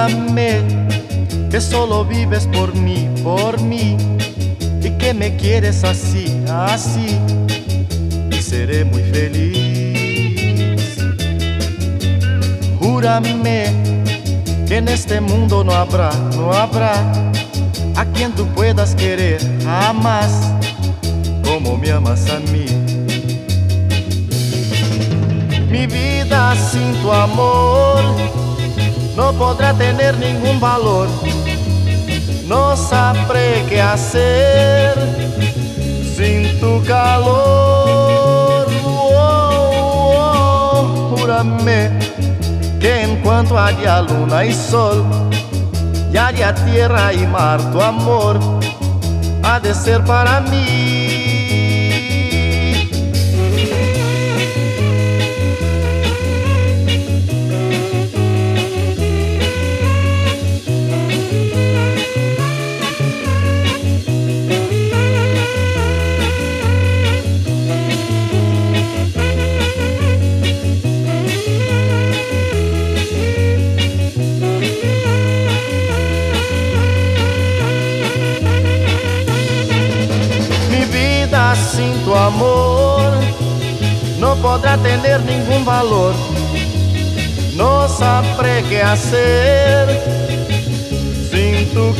Júrame que solo vives por mí, y que me quieres así, así, y seré muy feliz. Júrame que en este mundo no habrá a quien tú puedas querer jamás como me amas a mí. Mi vida sin tu amor no podrá tener ningún valor. No sabré qué hacer sin tu calor. Júrame que en cuanto haya luna y sol y haya tierra y mar, tu amor ha de ser para mí. Sin tu amor no podrá tener ningún valor. No sabré qué hacer sin tu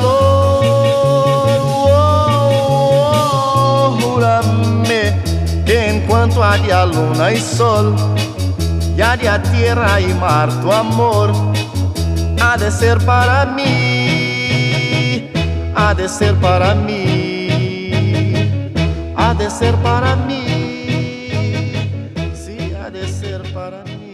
calor. Júrame que en cuanto haya luna y sol y haya tierra y mar, tu amor ha de ser para mí, ha de ser para mí, ha de ser para mí, sí, ha de ser para mí.